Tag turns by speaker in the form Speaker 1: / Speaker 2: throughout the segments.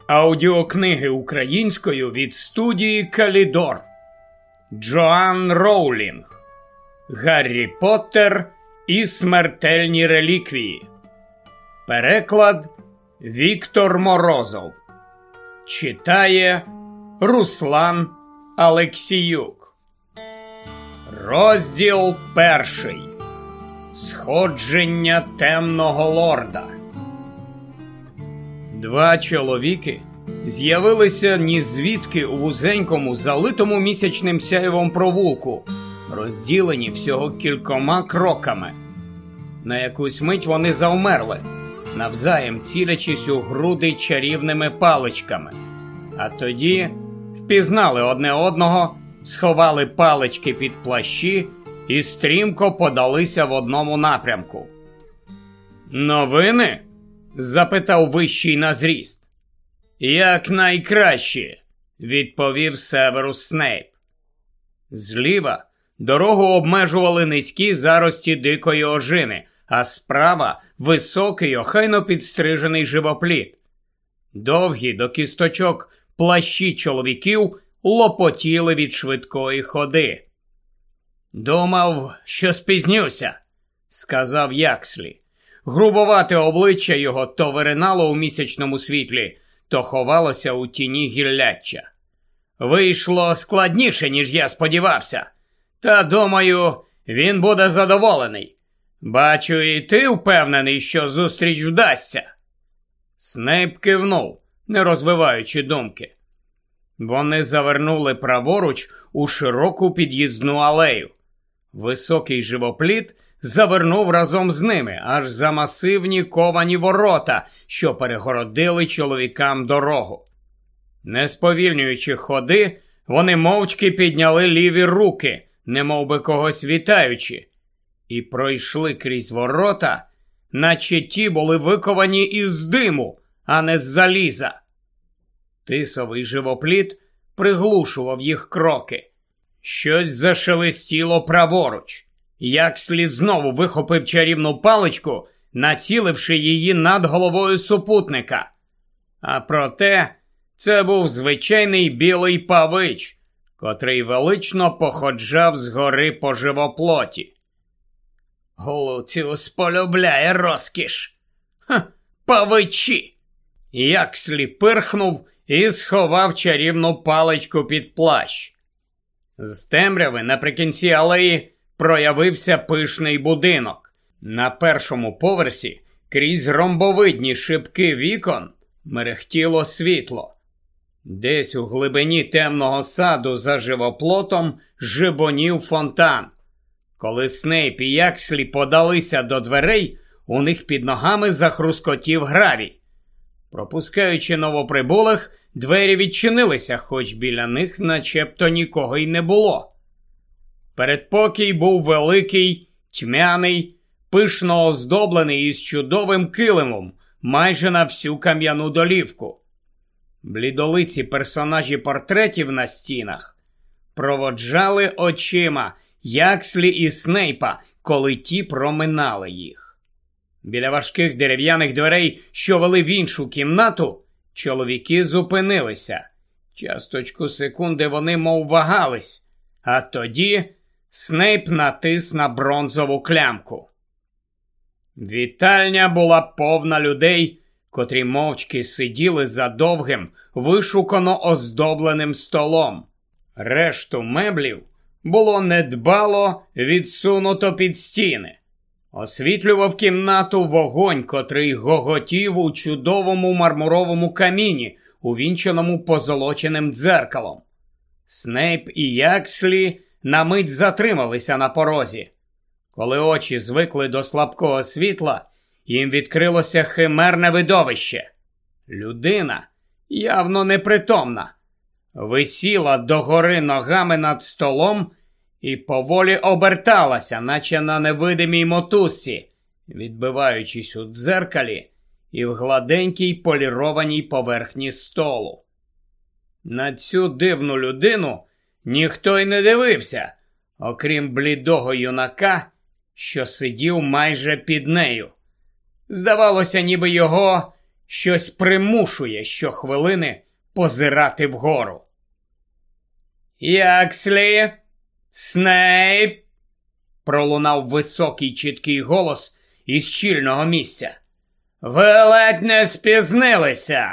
Speaker 1: Аудіокниги українською від студії Калідор. Джоан Роулінг. Гаррі Поттер і смертельні реліквії. Переклад Віктор Морозов. Читає Руслан Алексіюк. Розділ 1. Сходження темного лорда. Два чоловіки з'явилися нізвідки у вузенькому, залитому місячним сяйвом провулку, розділені всього кількома кроками. На якусь мить вони завмерли, навзаєм цілячись у груди чарівними паличками. А тоді впізнали одне одного, сховали палички під плащі і стрімко подалися в одному напрямку. «Новини?» – запитав вищий на зріст. «Як найкраще», – відповів Северус Снейп. Зліва дорогу обмежували низькі зарості дикої ожини, а справа – високий, охайно підстрижений живопліт. Довгі до кісточок плащі чоловіків лопотіли від швидкої ходи. «Думав, що спізнюся», – сказав Якслі. Грубовате обличчя його то виринало у місячному світлі, то ховалося у тіні гілляччя. «Вийшло складніше, ніж я сподівався. Та, думаю, він буде задоволений. Бачу, і ти впевнений, що зустріч вдасться?» Снейп кивнув, не розвиваючи думки. Вони завернули праворуч у широку під'їзну алею. Високий живопліт завернув разом з ними аж за масивні ковані ворота, що перегородили чоловікам дорогу. Не сповільнюючи ходи, вони мовчки підняли ліві руки, немов би когось вітаючи, і пройшли крізь ворота, наче ті були виковані із диму, а не з заліза. Тисовий живопліт приглушував їх кроки. Щось зашелестіло праворуч. Якслі знову вихопив чарівну паличку, націливши її над головою супутника. А проте це був звичайний білий павич, котрий велично походжав згори по живоплоті. «Луціус полюбляє розкіш! Павичі!» Якслі пирхнув і сховав чарівну паличку під плащ. З темряви наприкінці алеї проявився пишний будинок. На першому поверсі крізь ромбовидні шибки вікон мерехтіло світло. Десь у глибині темного саду за живоплотом жебонів фонтан. Коли Снейп і Якслі подалися до дверей, у них під ногами захрускотів гравій. Пропускаючи новоприбулих, двері відчинилися, хоч біля них начебто нікого й не було. Передпокій був великий, тьмяний, пишно оздоблений із чудовим килимом, майже на всю кам'яну долівку. Блідолиці персонажі портретів на стінах проводжали очима Якслі і Снейпа, коли ті проминали їх. Біля важких дерев'яних дверей, що вели в іншу кімнату, чоловіки зупинилися. Часточку секунди вони мов вагались, а тоді Снейп натис на бронзову клямку. Вітальня була повна людей, котрі мовчки сиділи за довгим, вишукано оздобленим столом. Решту меблів було недбало відсунуто під стіни. Освітлював кімнату вогонь, котрий гоготів у чудовому мармуровому каміні, увінчаному позолоченим дзеркалом. Снейп і Якслі на мить затрималися на порозі. Коли очі звикли до слабкого світла, їм відкрилося химерне видовище. Людина, явно непритомна, висіла догори ногами над столом і поволі оберталася, наче на невидимій мотузці, відбиваючись у дзеркалі і в гладенькій полірованій поверхні столу. На цю дивну людину ніхто й не дивився, окрім блідого юнака, що сидів майже під нею. Здавалося, ніби його щось примушує щохвилини позирати вгору. «Якслі! Снейп!» пролунав високий чіткий голос із чільного місця. «Ви ледь не спізнилися!»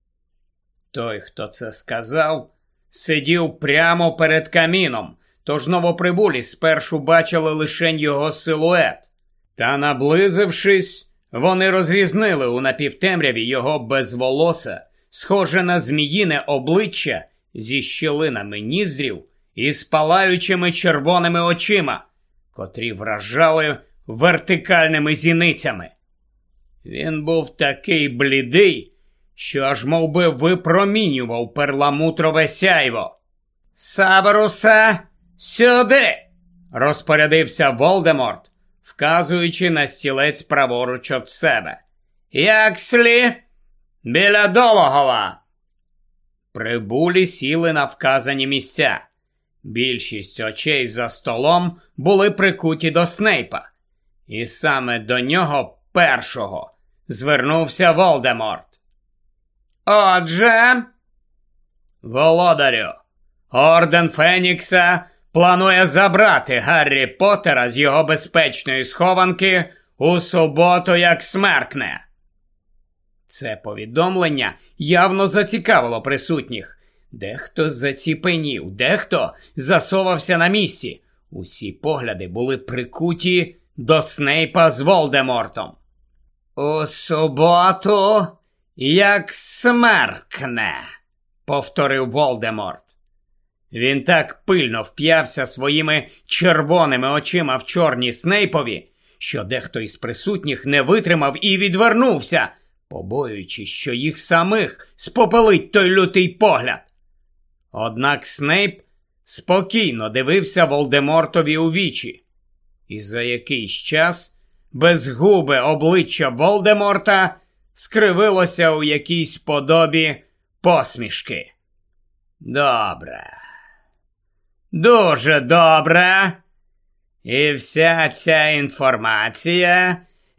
Speaker 1: Той, хто це сказав, сидів прямо перед каміном, тож новоприбулі спершу бачили лише його силует. Та, наблизившись, вони розрізнили у напівтемряві його безволосе, схоже на зміїне обличчя зі щілинами ніздрів і з палаючими червоними очима, котрі вражали вертикальними зіницями. Він був такий блідий, що аж мов би випромінював перламутрове сяйво. «Северусе, сюди!» – розпорядився Волдеморт, вказуючи на стілець праворуч від себе. «Якслі! Біля Дологова!» Прибулі сіли на вказані місця. Більшість очей за столом були прикуті до Снейпа. І саме до нього першого звернувся Волдеморт. «Отже, володарю, Орден Фенікса планує забрати Гаррі Поттера з його безпечної схованки у суботу, як смеркне». Це повідомлення явно зацікавило присутніх. Дехто заціпенів, дехто засовався на місці. Усі погляди були прикуті до Снейпа з Волдемортом. «У суботу, як смеркне», – повторив Волдеморт. Він так пильно вп'явся своїми червоними очима в чорні Снейпові, що дехто із присутніх не витримав і відвернувся, побоюючись, що їх самих спопелить той лютий погляд. Однак Снейп спокійно дивився Волдемортові у вічі. І за якийсь час безгубе обличчя Волдеморта скривилося у якійсь подобі посмішки. «Добре. Дуже добре. І вся ця інформація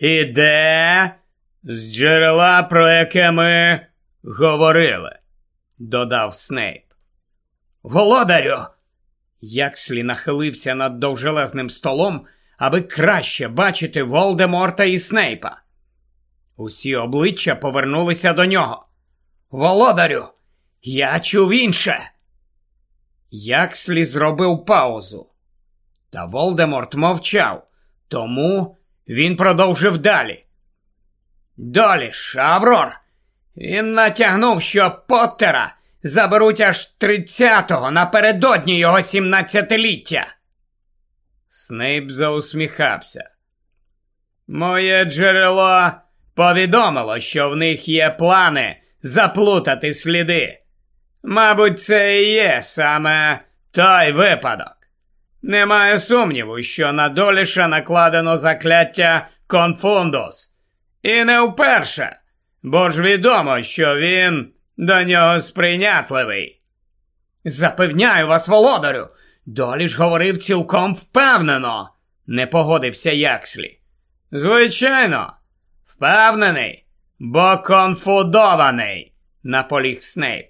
Speaker 1: іде з джерела, про яке ми говорили», – додав Снейп. «Володарю!» Якслі нахилився над довжелезним столом, аби краще бачити Волдеморта і Снейпа. Усі обличчя повернулися до нього. «Володарю, я чув інше!» Якслі зробив паузу. Та Волдеморт мовчав, тому він продовжив далі. «Доліш, Аврор, він натягнув, що Поттера заберуть аж 30-го напередодні його 17-ліття!» Снейп заусміхався. «Моє джерело повідомило, що в них є плани заплутати сліди. Мабуть, це і є саме той випадок. Немає сумніву, що на Доліша накладено закляття Конфундус. І не вперше, бо ж відомо, що він до нього сприйнятливий». «Запевняю вас, володарю, Доліш говорив цілком впевнено», – не погодився Якслі. «Звичайно, впевнений, бо конфудований», – наполіг Снейп.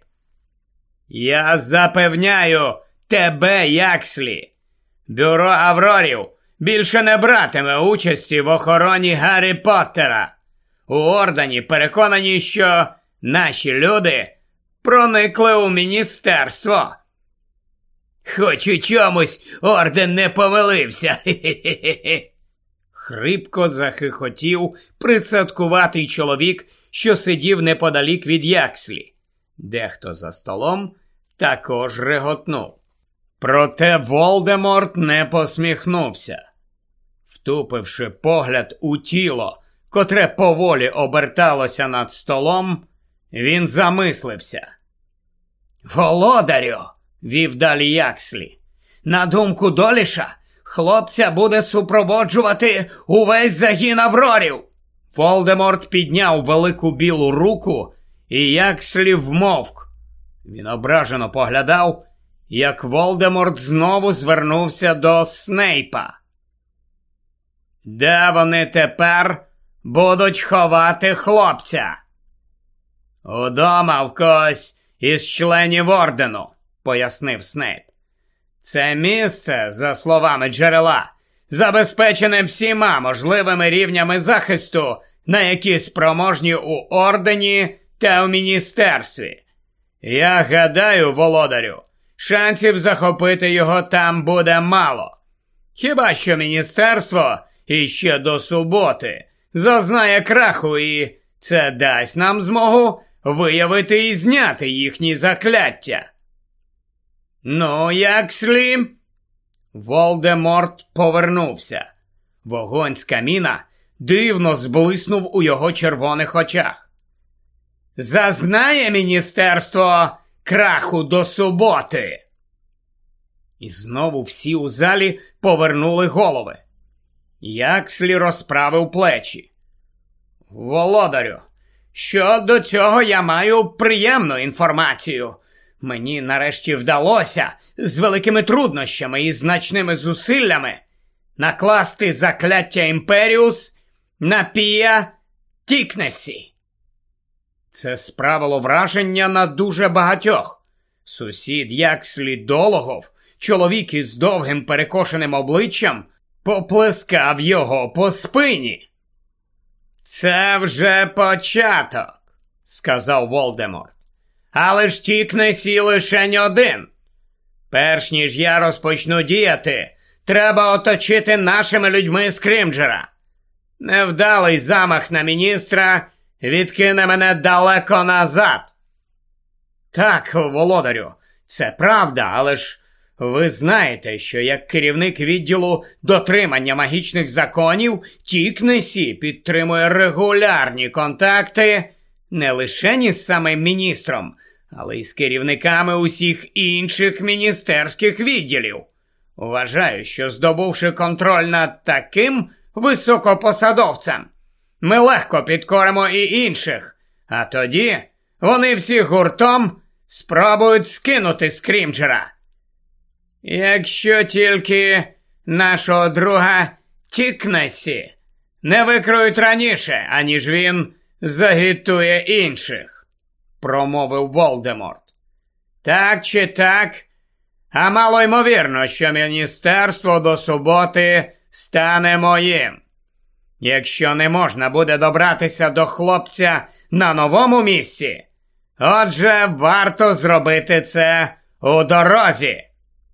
Speaker 1: «Я запевняю тебе, Якслі, бюро Аврорів більше не братиме участі в охороні Гаррі Поттера. У Ордені переконані, що наші люди проникли у міністерство». «Хоч у чомусь Орден не помилився. Хе-хе-хе-хе!» Хрипко захихотів присадкуватий чоловік, що сидів неподалік від Якслі. Дехто за столом також реготнув. Проте Волдеморт не посміхнувся. Втупивши погляд у тіло, котре поволі оберталося над столом, він замислився. «Володарю!» – вів далі Якслі. «На думку Доліша, хлопця буде супроводжувати увесь загін Аврорів!» Волдеморт підняв велику білу руку, і Якслі вмовк. Він ображено поглядав, як Волдеморт знову звернувся до Снейпа. «Де вони тепер будуть ховати хлопця?» «Удома в когось із членів ордену», – пояснив Снейп. «Це місце, за словами джерела, забезпечене всіма можливими рівнями захисту, на які спроможні у ордені та в міністерстві. Я гадаю, володарю, шансів захопити його там буде мало. Хіба що міністерство іще до суботи зазнає краху, і це дасть нам змогу виявити і зняти їхні закляття». «Ну, як слі?» Волдеморт повернувся. Вогонь з каміна дивно зблиснув у його червоних очах. «Зазнає міністерство краху до суботи?» І знову всі у залі повернули голови. Якслі розправив плечі. «Володарю, щодо цього я маю приємну інформацію. Мені нарешті вдалося з великими труднощами і значними зусиллями накласти закляття Імперіус на Пія Тікнесі». Це справило враження на дуже багатьох. Сусід Якслі Дологов, чоловік із довгим перекошеним обличчям, поплескав його по спині. «Це вже початок», – сказав Волдеморт. «Але ж Тікнесі лишень один. Перш ніж я розпочну діяти, треба оточити нашими людьми Скрімджера. Невдалий замах на міністра відкине мене далеко назад». «Так, володарю, це правда, але ж ви знаєте, що як керівник відділу дотримання магічних законів Тікнесі підтримує регулярні контакти не лише із самим міністром, але й з керівниками усіх інших міністерських відділів. Вважаю, що здобувши контроль над таким високопосадовцем, ми легко підкоримо і інших, а тоді вони всі гуртом спробують скинути Скрімджера. Якщо тільки нашого друга Тікнесі не викриють раніше, аніж він загітує інших», – промовив Волдеморт. «Так чи так, а мало ймовірно, що міністерство до суботи стане моїм. Якщо не можна буде добратися до хлопця на новому місці, отже, варто зробити це у дорозі».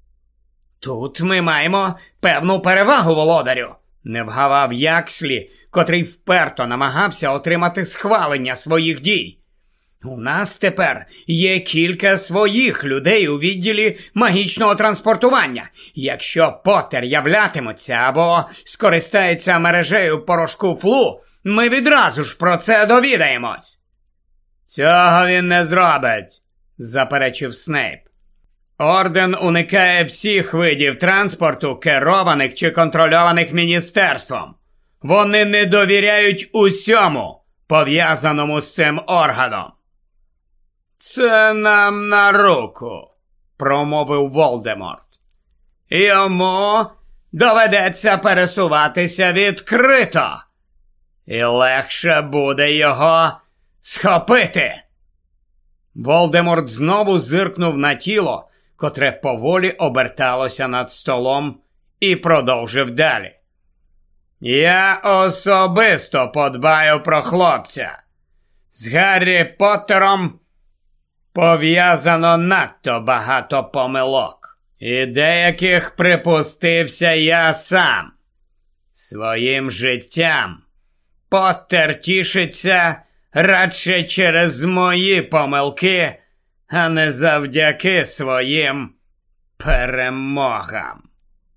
Speaker 1: «Тут ми маємо певну перевагу, володарю», – не вгавав Якслі, котрий вперто намагався отримати схвалення своїх дій. «У нас тепер є кілька своїх людей у відділі магічного транспортування. Якщо Поттер являтиметься або скористається мережею порошку Флу, ми відразу ж про це довідаємось». «Цього він не зробить», – заперечив Снейп. «Орден уникає всіх видів транспорту, керованих чи контрольованих міністерством. Вони не довіряють усьому, пов'язаному з цим органом». «Це нам на руку», – промовив Волдеморт. «Йому доведеться пересуватися відкрито, і легше буде його схопити». Волдеморт знову зиркнув на тіло, котре поволі оберталося над столом, і продовжив далі. «Я особисто подбаю про хлопця. З Гаррі Поттером пов'язано надто багато помилок, і деяких припустився я сам. Своїм життям Поттер тішиться радше через мої помилки, а не завдяки своїм перемогам».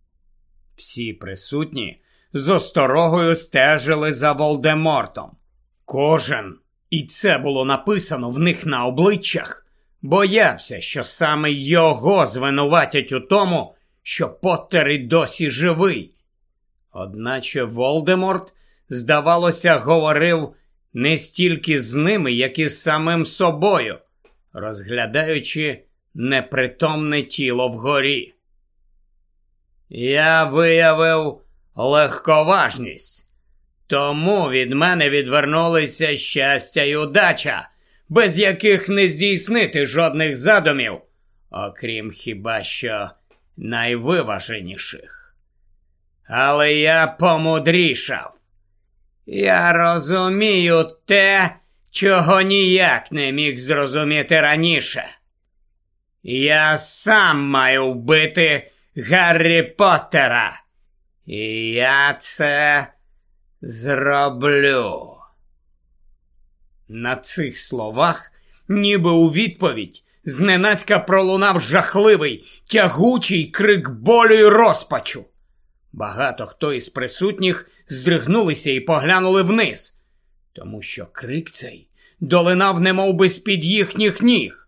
Speaker 1: Всі присутні з осторогою стежили за Волдемортом. Кожен, і це було написано в них на обличчях, боявся, що саме його звинуватять у тому, що Поттер і досі живий. Одначе Волдеморт, здавалося, говорив не стільки з ними, як і з самим собою, розглядаючи непритомне тіло вгорі. «Я виявив легковажність. Тому від мене відвернулися щастя й удача, без яких не здійснити жодних задумів, окрім хіба що найвиваженіших. Але я помудрішав. Я розумію те, чого ніяк не міг зрозуміти раніше. Я сам маю вбити Гаррі Поттера. І я це зроблю. На цих словах, ніби у відповідь, зненацька пролунав жахливий, тягучий крик болю й розпачу. Багато хто із присутніх здригнулися і поглянули вниз, тому що крик цей долинав немовби з-під їхніх ніг.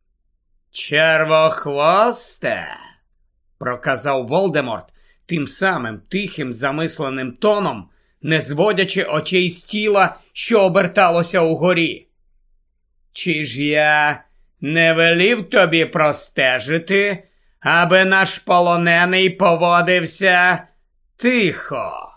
Speaker 1: «Червохвосте!» – проказав Волдеморт тим самим тихим замисленим тоном, не зводячи очей з тіла, що оберталося угорі. «Чи ж я не велів тобі простежити, аби наш полонений поводився тихо?»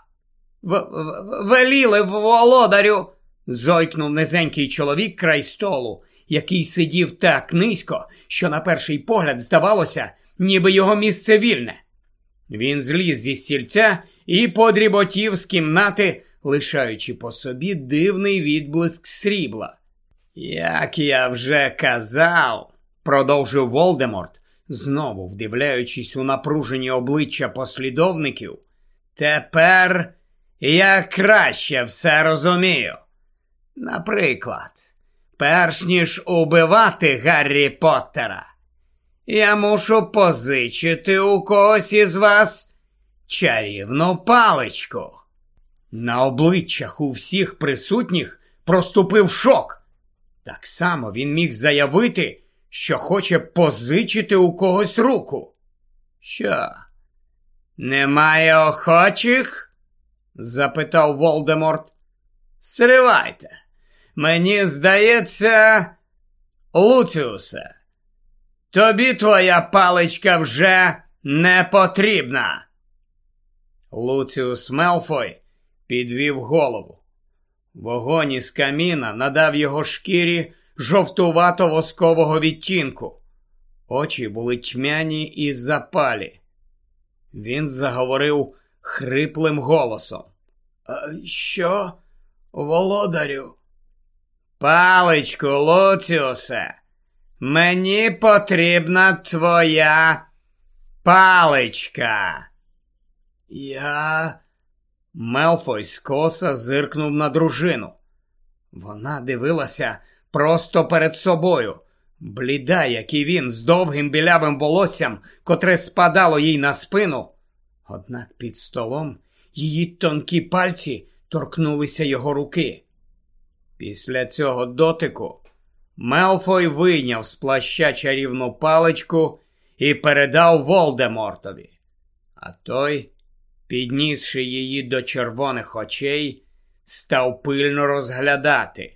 Speaker 1: «Веліли, володарю!» – зойкнув низенький чоловік край столу, який сидів так низько, що на перший погляд здавалося, ніби його місце вільне. Він зліз зі стільця і подріботів з кімнати, лишаючи по собі дивний відблиск срібла. «Як я вже казав», – продовжив Волдеморт, знову вдивляючись у напружені обличчя послідовників, «тепер я краще все розумію. Наприклад, перш ніж убивати Гаррі Поттера, я мушу позичити у когось із вас чарівну паличку». На обличчях у всіх присутніх проступив шок. Так само він міг заявити, що хоче позичити у когось руку. «Що, немає охочих?» – запитав Волдеморт. «Стривайте. Мені здається, Луціусе, тобі твоя паличка вже не потрібна». Луціус Мелфой підвів голову. Вогонь із каміна надав його шкірі жовтувато-воскового відтінку. Очі були тьмяні і запалі. Він заговорив хриплим голосом. «Що, володарю?» «Паличку, Луціусе, мені потрібна твоя паличка». «Я...» Мелфой скоса зиркнув на дружину. Вона дивилася просто перед собою, бліда, як і він, з довгим білявим волоссям, котре спадало їй на спину. Однак під столом її тонкі пальці торкнулися його руки. Після цього дотику Мелфой вийняв з плаща чарівну паличку і передав Волдемортові, а той, піднісши її до червоних очей, став пильно розглядати.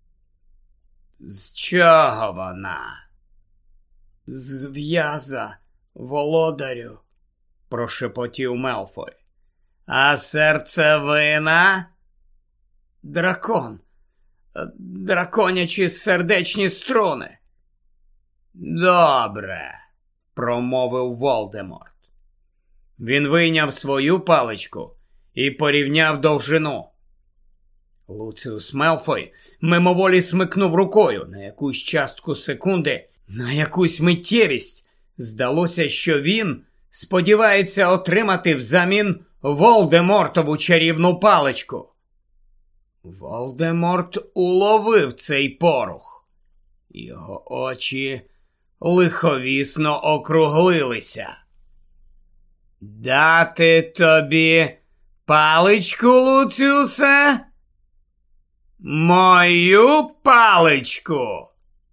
Speaker 1: «З чого вона?» «З в'яза, володарю», – прошепотів Мелфой. «А серцевина?» «Дракон. Драконячі сердечні струни». «Добре», – промовив Волдеморт. Він вийняв свою паличку і порівняв довжину. Луціус Мелфой мимоволі смикнув рукою на якусь частку секунди, на якусь миттєвість. Здалося, що він сподівається отримати взамін Волдемортову чарівну паличку. Волдеморт уловив цей порух. Його очі лиховісно округлилися. «Дати тобі паличку, Луціусе? Мою паличку!»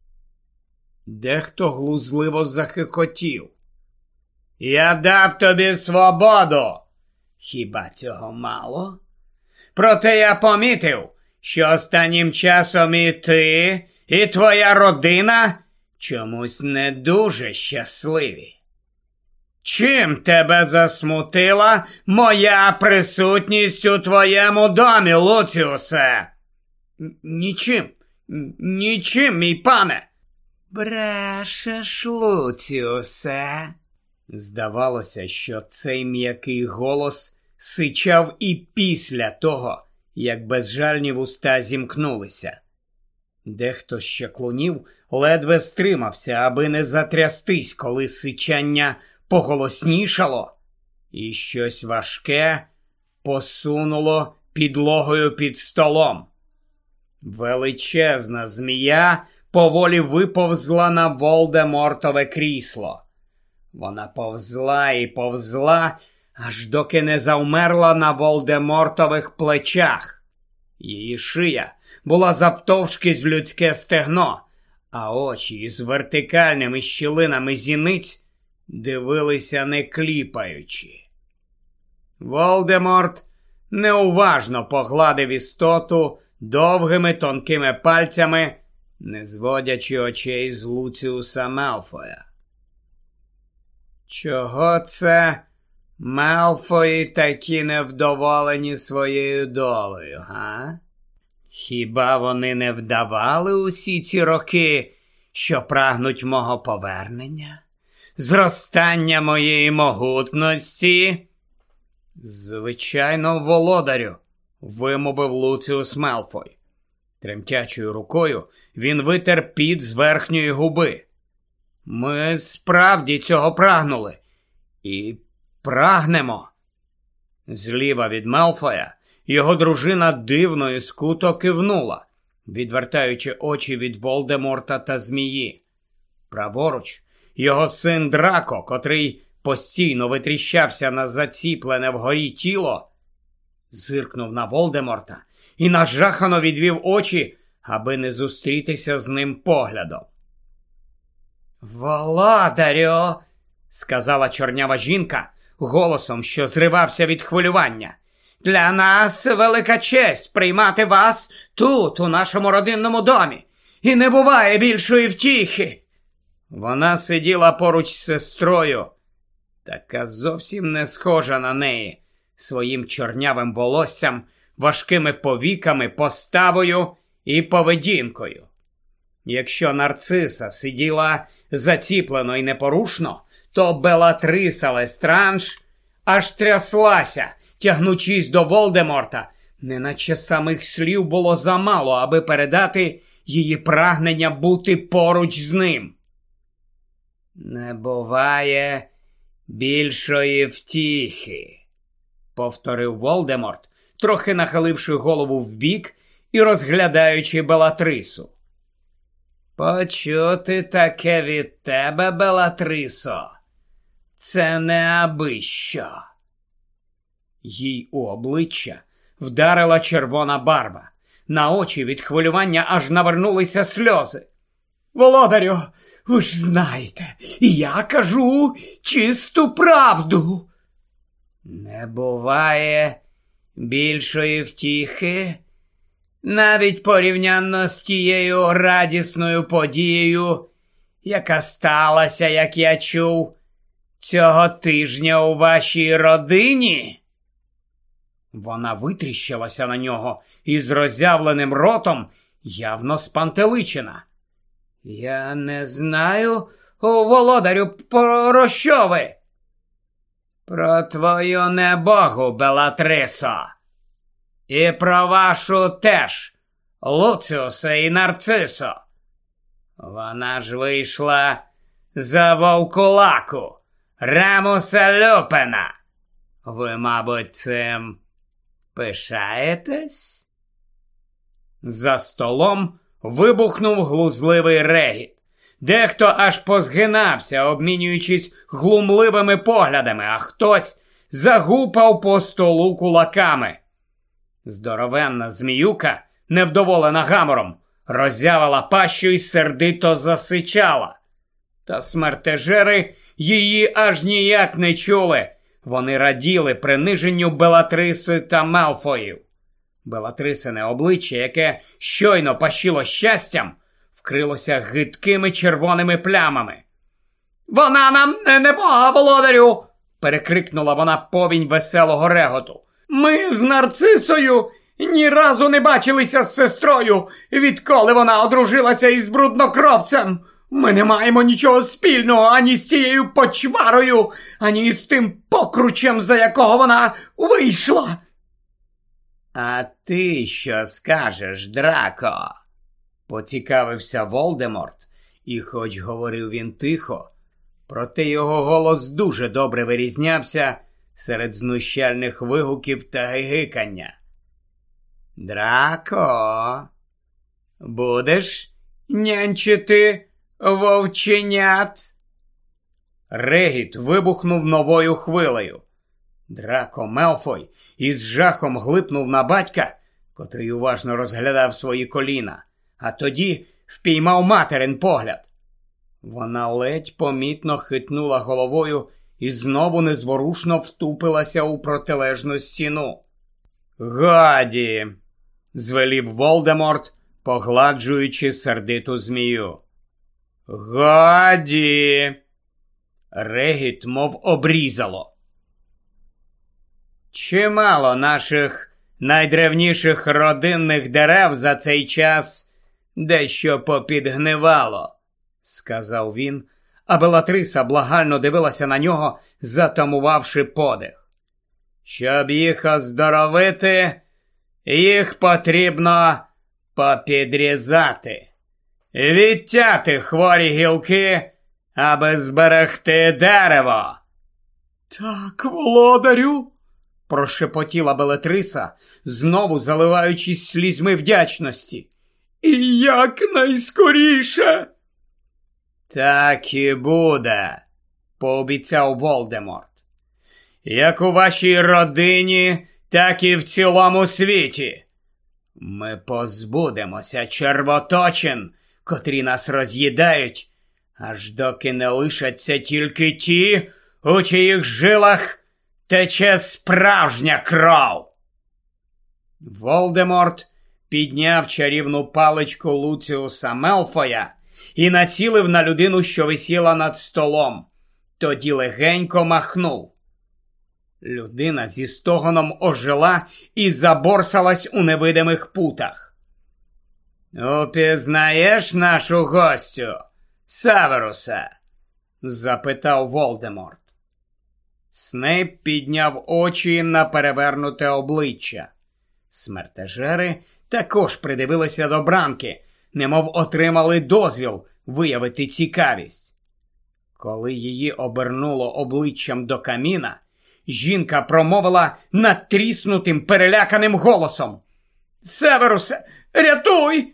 Speaker 1: Дехто глузливо захихотів. «Я дав тобі свободу. Хіба цього мало? Проте я помітив, що останнім часом і ти, і твоя родина чомусь не дуже щасливі. Чим тебе засмутила моя присутність у твоєму домі, Луціусе?» «Нічим, Нічим, мій пане.
Speaker 2: Брешеш, Луціусе.
Speaker 1: Здавалося, що цей м'який голос сичав і після того, як безжальні вуста зімкнулися. Дехто з чаклунів ледве стримався, аби не затрястись, коли сичання поголоснішало, і щось важке посунуло підлогою під столом. Величезна змія поволі виповзла на Волдемортове крісло. Вона повзла і повзла, аж доки не завмерла на Волдемортових плечах. Її шия була завтовшки з людське стегно, а очі із вертикальними щілинами зіниць дивилися не кліпаючи. Волдеморт неуважно погладив істоту довгими тонкими пальцями, не зводячи очей з Луціуса Малфоя. Чого це Малфої такі невдоволені своєю долею, га? Хіба вони не вдавали усі ці роки, що прагнуть мого повернення? Зростання моєї могутності? Звичайно, володарю, вимовив Луціус Малфой. Тремтячою рукою він витер піт з верхньої губи. Ми справді цього прагнули. І прагнемо. Зліва від Малфоя його дружина дивно і скуто кивнула, відвертаючи очі від Волдеморта та змії. Праворуч його син Драко, котрий постійно витріщався на заціплене вгорі тіло, зиркнув на Волдеморта і нажахано відвів очі, аби не зустрітися з ним поглядом. «Володарю!» – сказала чорнява жінка голосом, що зривався від хвилювання. «Для нас велика честь приймати вас тут, у нашому родинному домі, і не буває більшої втіхи!» Вона сиділа поруч з сестрою, така зовсім не схожа на неї, своїм чорнявим волоссям, важкими повіками, поставою і поведінкою. Якщо Нарциса сиділа заціплено і непорушно, то Белатриса Лестранж аж тряслася, тягнучись до Волдеморта, неначе самих слів було замало, аби передати її прагнення бути поруч з ним. «Не буває більшої втіхи», – повторив Волдеморт, трохи нахиливши голову вбік і розглядаючи Белатрису. «Почути таке від тебе, Белатрисо, це не абищо». Їй у обличчя вдарила червона барва. На очі від хвилювання аж навернулися сльози. «Володарю, ви ж знаєте, я кажу чисту правду». «Не буває більшої втіхи, навіть порівняно з тією радісною подією, яка сталася, як я чув, цього тижня у вашій родині?» Вона витріщилася на нього із роззявленим ротом, явно спантеличена. «Я не знаю, володарю, про що ви?» «Про твою небогу, Белатрисо. І про вашу теж, Луціусе і Нарцисо. Вона ж вийшла за вовкулаку, Ремуса Люпена. Ви, мабуть, цим пишаєтесь?» За столом вибухнув глузливий регіт. Дехто аж позгинався, обмінюючись глумливими поглядами, а хтось загупав по столу кулаками. Здоровенна зміюка, невдоволена гамором, роззявила пащу й сердито засичала. Та смертежери її аж ніяк не чули. Вони раділи приниженню Белатриси та Малфоїв. Белатрисине обличчя, яке щойно пащило щастям, вкрилося гидкими червоними плямами. «Вона нам не бога, володарю!» – перекрикнула вона повінь веселого реготу. «Ми з Нарцисою ні разу не бачилися з сестрою, відколи вона одружилася із бруднокровцем. Ми не маємо нічого спільного ані з цією почварою, ані з тим покручем, за якого вона вийшла. А ти що скажеш, Драко? Поцікавився Волдеморт, і хоч говорив він тихо, проте його голос дуже добре вирізнявся серед знущальних вигуків та гигикання. Драко, будеш нянчити вовченят? Регіт вибухнув новою хвилею. Драко Мелфой із жахом глипнув на батька, котрий уважно розглядав свої коліна, а тоді впіймав материн погляд. Вона ледь помітно хитнула головою і знову незворушно втупилася у протилежну стіну. «Годі!» – звелів Волдеморт, погладжуючи сердиту змію. «Годі!» Регіт мов обрізало. Чимало наших найдревніших родинних дерев за цей час дещо попідгнивало, сказав він, а Белатриса благально дивилася на нього, затамувавши подих. Щоб їх оздоровити, їх потрібно попідрізати, відтяти хворі гілки, аби зберегти дерево. Так, володарю, прошепотіла Белатриса, знову заливаючись слізьми вдячності. І якнайскоріше. Так і буде, пообіцяв Волдеморт. Як у вашій родині, так і в цілому світі. Ми позбудемося червоточин, котрі нас роз'їдають, аж доки не лишаться тільки ті, у чиїх жилах тече справжня кров. Волдеморт підняв чарівну паличку Луціуса Мелфоя і націлив на людину, що висіла над столом. Тоді легенько махнув. Людина зі стогоном ожила і заборсалась у невидимих путах. «Упізнаєш нашу гостю, Северусе?» – запитав Волдеморт. Снейп підняв очі на перевернуте обличчя. Смертежери також придивилися до бранки, немов отримали дозвіл виявити цікавість. Коли її обернуло обличчям до каміна, жінка промовила надтріснутим, переляканим голосом. «Северусе, рятуй!»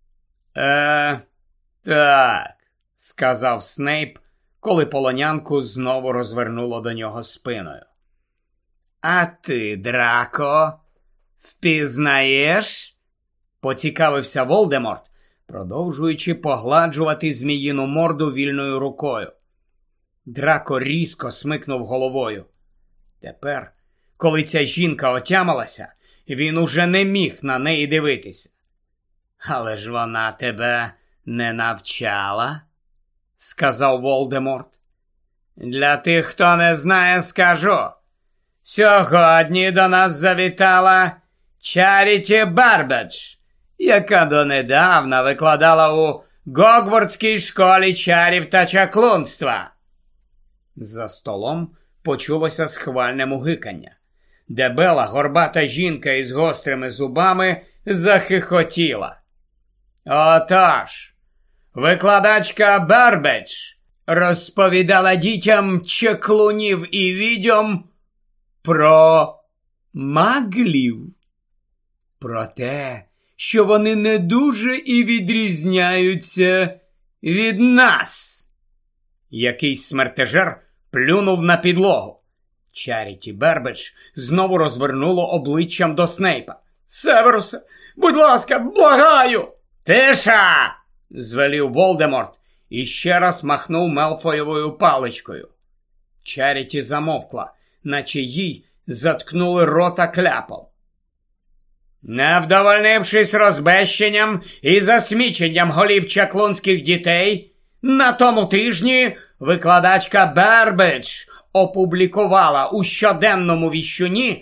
Speaker 1: Так», – сказав Снейп, коли полонянку знову розвернуло до нього спиною. «А ти, Драко, впізнаєш?» – поцікавився Волдеморт, продовжуючи погладжувати зміїну морду вільною рукою. Драко різко смикнув головою. Тепер, коли ця жінка отямилася, він уже не міг на неї дивитися. «Але ж вона тебе не навчала?» – сказав Волдеморт. «Для тих, хто не знає, скажу. Сьогодні до нас завітала Чаріті Барбедж, яка донедавна викладала у Гогвартській школі чарів та чаклунства». За столом почулося схвальне мугикання. Дебела горбата жінка із гострими зубами захихотіла. «Отож, викладачка Барбедж розповідала дітям чаклунів і відьом про маглів, про те, що вони не дуже і відрізняються від нас». Якийсь смертежер плюнув на підлогу. Чаріті Барбедж знову розвернуло обличчям до Снейпа. «Северусе, будь ласка, благаю!» «Тиша!» – звелів Волдеморт і ще раз махнув Мелфоєвою паличкою. Чаріті замовкла, наче їй заткнули рота кляпом. Не вдовольнившись розбещенням і засміченням голів чаклунських дітей, на тому тижні викладачка Барбедж опублікувала у щоденному віщуні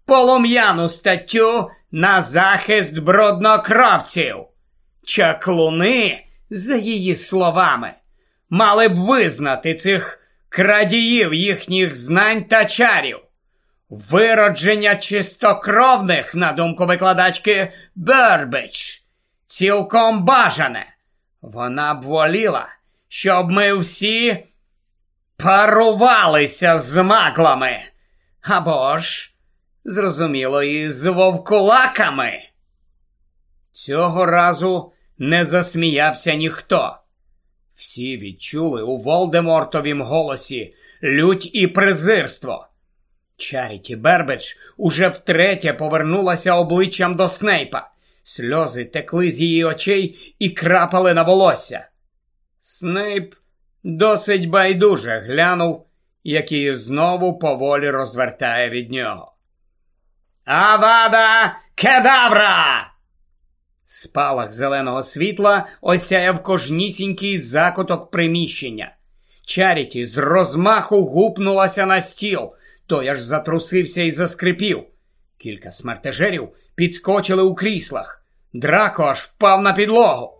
Speaker 1: полум'яну статтю на захист бруднокровців. Чаклуни, за її словами, мали б визнати цих крадіїв їхніх знань та чарів. Виродження чистокровних, на думку викладачки Бербич, цілком бажане. Вона б воліла, щоб ми всі парувалися з маглами. Або ж, зрозуміло, і з вовкулаками. Цього разу не засміявся ніхто. Всі відчули у Волдемортовім голосі лють і презирство. Чаріті Бербич уже втретє повернулася обличчям до Снейпа. Сльози текли з її очей і крапали на волосся. Снейп досить байдуже глянув, як її знову поволі розвертає від нього. «Авада кедавра!» Спалах зеленого світла осяяв кожнісінький закуток приміщення. Чаріті з розмаху гупнулася на стіл, той аж затрусився і заскрипів. Кілька смертежерів підскочили у кріслах. Драко аж впав на підлогу.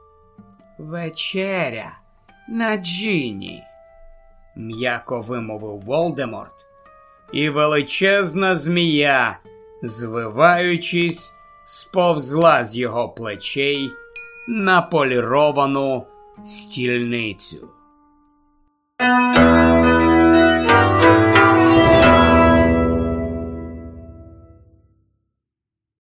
Speaker 2: «Вечеря на Джині», –
Speaker 1: м'яко вимовив Волдеморт, і величезна змія, звиваючись, сповзла з його плечей на поліровану стільницю.